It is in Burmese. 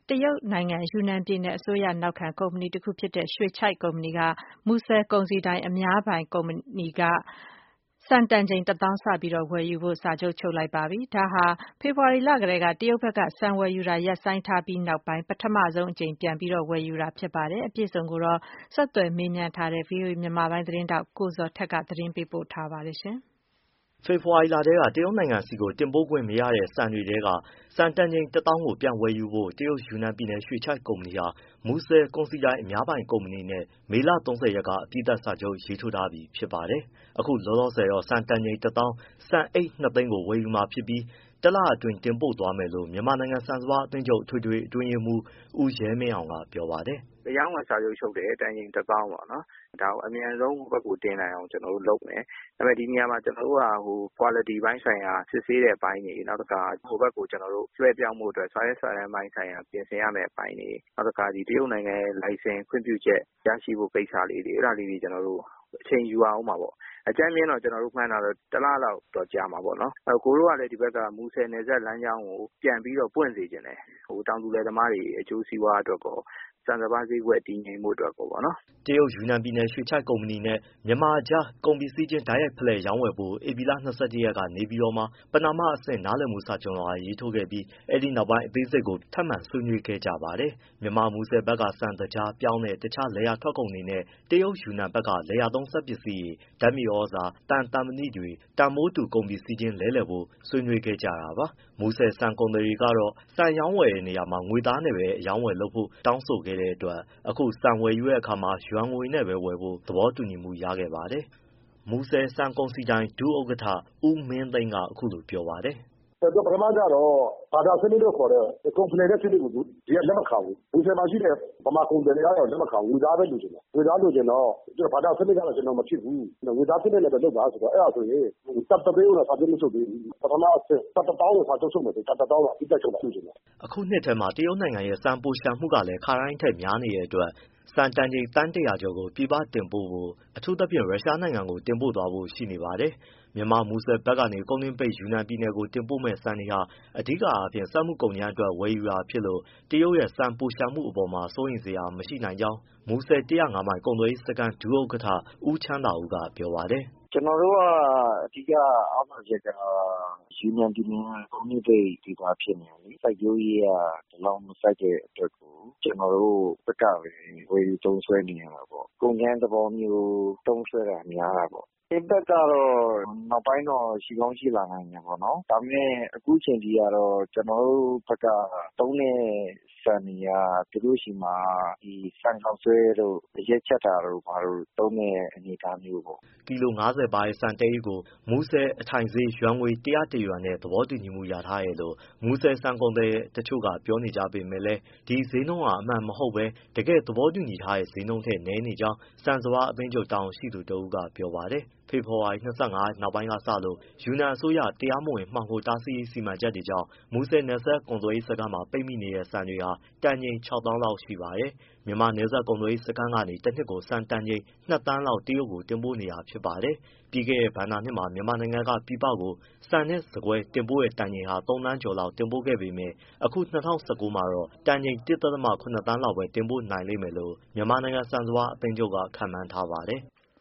တရုတ်နိုင်ငံယူနန်ပြည်နယ်အစိုးရနောက်ခံကုမ္ပဏီတစ်ခုဖြစ်တဲ့ရွှေချိုက်ကုမ္ပဏီကမူဆယ်ကုန်စည်ဒိုင်အများပိုင်ကုမ္ပဏီကဆန်တန်ချိန် 10,000 စပြီးဝယ်ယူဖို့စာချုပ်ချုပ်လိုက်ပါပြီ။ ဒါဟာ ဖေဖော်ဝါရီလကတည်းကတရုတ်ဘက်ကဆန်ဝယ်ယူတာရပ်ဆိုင်းထားပြီးနောက်ပိုင်းပထမဆုံးအကြိမ်ပြန်ပြီးဝယ်ယူတာဖြစ်ပါတယ်။ အပြည့်အစုံကိုတော့ဆက်သွယ်မေးမြန်းထားတဲ့ VOA မြန်မာပိုင်းသတင်းထောက်ကိုဇော်ထက်ကသတင်းပေးပို့ထားပါတယ်။ဖေဖော်ဝါရီလထဲကတရုတ်နိုင်ငံဆီကိုတင်ပို့ခွင့်မရတဲ့ဆန်တွေထဲကဆန်တန်ချိန် 10,000 ကိုပြန်ဝယ်ယူဖို့တရုတ်ယူနန်ပြည်နယ်ရွှေချိုက်ကုမ္ပဏီဟာမူဆယ်ကုန်စည်ဒိုင်အများပိုင်ကုမ္ပဏီနဲ့မေလ 30 ရက်ကအပြီးသတ်စာချုပ်ရေးထိုးထားပြီဖြစ်ပါတယ်။ အခုလောလောဆယ်တော့ဆန်တန်ချိန် 10,000 ဆန်အိတ် 2 သိန်းကိုဝယ်ယူမှာဖြစ်ပြီးတလအတွင်းတင်ပို့သွားမယ်လို့မြန်မာနိုင်ငံဆန်စပါးအသင်းချုပ်အထွေထွေအတွင်းရေးမှူးဦးရဲမင်းအောင်ကပြောပါတယ်။ “အရောင်းအဝယ်စာချုပ်ချုပ်တယ် တန်ချိန် 10,000 ပေါ့နော်။ ဒါကိုအမြန်ဆုံးဟိုဘက်ကိုတင်နိုင်အောင်လုပ်မယ်။ ဒါပေမဲ့ဒီနေရာမှာquality ပိုင်းဆိုင်ရာစစ်ဆေးတဲ့အပိုင်းတွေ နောက်တခါဟိုဘက်ကိုလွှဲပြောင်းဖို့အတွက်စာရွက်စာတမ်းပိုင်းဆိုင်ရာပြင်ဆင်ရမယ့်အပိုင်းတွေ နောက်တခါတရုတ်နိုင်ငံရဲ့လိုင်စင်ခွင့်ပြုချက်ရရှိဖို့ကိစ္စလေးတွေ အဲ့ဒါလေးတွေအချိန်ယူရဦးမှာပေါ့။ အကြမ်းဖျင်းတော့မှန်းတာတော့1 လလောက်တော့ကြာမှာပေါ့နော်။ ကိုယ်တို့ကလည်းဒီဘက်ကမူဆယ်နယ်စပ်လမ်းကြောင်းကိုပြန်ပြီးတော့ပွင့်စေချင်တယ်။ တောင်သူလယ်သမားတွေအကျိုးစီးပွားအတွက်ကောဆန်စပါးဈေးကွက်တည်ငြိမ်ဖို့အတွက်ကောပေါ့နော်။ ” တရုတ်ယူနန်ပြည်နယ်ရွှေချိုက်ကုမ္ပဏီနဲ့မြန်မာကြားကုန်ပစ္စည်းချင်းတိုက်ရိုက်ဖလှယ်ရောင်းဝယ်ဖို့ဧပြီလ ၂၁ ရက်ကနေပြည်တော်မှာပဏာမအဆင့်နားလည်မှုစာချွန်လွှာရေးထိုးခဲ့ပြီးအဲဒီနောက်ပိုင်းအသေးစိတ်ကိုထပ်မံဆွေးနွေးခဲ့ကြပါတယ်။ မြန်မာမူဆယ်ဘက်ကဆန်၊သကြား၊ပြောင်းနဲ့ တခြားလယ်ယာထွက်ကုန်တွေနဲ့တရုတ်ယူနန်ဘက်ကလယ်ယာသုံးစက်ပစ္စည်းတွေ ဓာတ်မြေဩဇာ၊ သံ၊ သံမဏိတွေတန်ဖိုးတူကုန်ပစ္စည်းချင်းလဲလှယ်ဖို့ဆွေးနွေးခဲ့ကြတာပါ။ မူဆယ်ဆန်ကုန်သည်တွေကတော့ဆန်ရောင်းဝယ်တဲ့နေရာမှာငွေသားနဲ့ပဲအရောင်းအဝယ်လုပ်ဖို့တောင်းဆိုခဲ့တဲ့အတွက်အခုဆန်ဝယ်ယူတဲ့အခါမှာယွမ်ငွေနဲ့ပဲဝယ်ဖို့သဘောတူညီမှုရခဲ့ပါတယ်။ မူဆယ်ဆန်ကုန်စည်ဒိုင်ဒုဥက္ကဋ္ဌဦးမင်းသိန်းကအခုလိုပြောပါတယ်။ “ပထမကျတော့ဘာတာစနစ်လို့ခေါ်တဲ့ကုန်ဖလှယ်တဲ့စနစ်ကိုဒီကလက်မခံဘူး။ မူဆယ်မှာရှိတဲ့ဗမာကုန်သည်တွေကတော့လက်မခံဘူးငွေသားပဲလိုချင်တယ်။ ငွေသားလိုချင်တော့ဘာတာစနစ်ကတော့မဖြစ်ဘူး။ ငွေသားစနစ်နဲ့ပဲလုပ်ပါဆိုတော့အဲ့ဒါဆိုရင်ဆန် 1 သိန်းကိုတော့စာချုပ်မချုပ်သေးဘူး။ ပထမအဆင့်ဆန် 10,000 ကိုစာချုပ်ချုပ်မယ်ဆိုရင်ဆန် 10,000 ကိုအပြီးသတ်ချုပ်မယ်လို့ပြောချင်တယ်။ ” အခုနှစ်ထဲမှာတရုတ်နိုင်ငံရဲ့ဆန်ပိုလျှံမှုကလည်းခါတိုင်းထက်များနေတဲ့အတွက်ဆန်တန်ချိန် သန်း ၁၀၀ ကျော်ကိုပြည်ပတင်ပို့ဖို့အထူးသဖြင့်ရုရှားနိုင်ငံကိုတင်ပို့သွားဖို့ရှိနေပါတယ်။ မြန်မာမူဆယ်ဘက်ကနေကုန်းတွင်းပိတ်ယူနန်ပြည်နယ်ကိုတင်ပို့မယ့်ဆန်တွေဟာအဓိကအားဖြင့်စက်မှုကုန်ကြမ်းအတွက်ဝယ်ယူတာဖြစ်လို့တရုတ်ရဲ့ဆန်ပိုလျှံမှုအပေါ်မှာစိုးရိမ်စရာမရှိနိုင်ကြောင်းမူဆယ် ၁၀၅ မိုင်ကုန်သွယ်ရေးစခန်းဒုဥက္ကဋ္ဌဦးချမ်းသာဦးကပြောပါတယ်။ “ကျွန်တော်တို့ကအဓိကအားသာချက်ကယူနန်ပြည်နယ်ကကုန်းတွင်းပိတ်ဒေသဖြစ်နေတာလေ။ စိုက်ပျိုးရေးကဒီလောက်မစိုက်တဲ့အတွက်ကိုကျွန်တော်တို့ဘက်ကပဲဝယ်ယူသုံးစွဲနေရတာပေါ့။ ကုန်ကြမ်းသဘောမျိုးသုံးစွဲတာများတာပေါ့။ Impact ကတော့နောက်ပိုင်းတော့ရှိကောင်းရှိလာနိုင်တယ်ပေါ့နော်။ ဒါပေမဲ့အခုချိန်ထိကတော့ကျွန်တော်တို့ဘက်ကသုံးတဲ့ဆန်တွေကသူတို့ဆီမှာဆန်ခေါက်ဆွဲတို့ရက်ချက်တာတို့ဘာတို့သုံးတဲ့အနေအထားမျိုးပေါ့။ ” ကီလို 50 ပါတဲ့ဆန်တအိတ်ကိုမူဆယ်အထိုင်ဈေးယွမ်ငွေ ၁၀၁ ယွမ်နဲ့သဘောတူညီမှုရထားတယ်လို့မူဆယ်ဆန်ကုန်သည်တချို့ကပြောနေကြပေမဲ့လည်းဒီဈေးနှုန်းဟာအမှန်မဟုတ်ဘဲတကယ့်သဘောတူညီထားတဲ့ဈေးနှုန်းထက်နည်းနေကြောင်းဆန်စပါးအသင်းချုပ်တာဝန်ရှိသူတဦးကပြောပါတယ်။ ဖေဖော်ဝါရီ ၂၅ ရက်နောက်ပိုင်းကစလို့ယူနန်အစိုးရတရားမဝင်မှောင်ခိုတားဆီးရေးစီမံချက်တွေကြောင့်မူဆယ်နယ်စပ်ကုန်သွယ်ရေးစခန်းမှာပိတ်မိနေတဲ့ဆန်တွေဟာတန်ချိန် ၆ သောင်းလောက်ရှိပါတယ်။ မြန်မာနယ်စပ်ကုန်သွယ်ရေးစခန်းကနေတနှစ်ကိုဆန်တန်ချိန် 2 သန်းလောက်တရုတ်ကိုတင်ပို့နေတာဖြစ်ပါတယ်။ ပြီးခဲ့တဲ့ဘဏ္ဍာနှစ်မှာမြန်မာနိုင်ငံကပြည်ပကိုဆန်နဲ့ဆန်ကွဲတင်ပို့တဲ့တန်ချိန်ဟာ 3 သန်းကျော်လောက်တင်ပို့ခဲ့ပေမဲ့အခု၂၀၁၉ မှာတော့တန်ချိန် 1.7 သန်းလောက်ပဲတင်ပို့နိုင်လိမ့်မယ်လို့မြန်မာနိုင်ငံဆန်စပါးအသင်းချုပ်ကခန့်မှန်းထားပါတယ်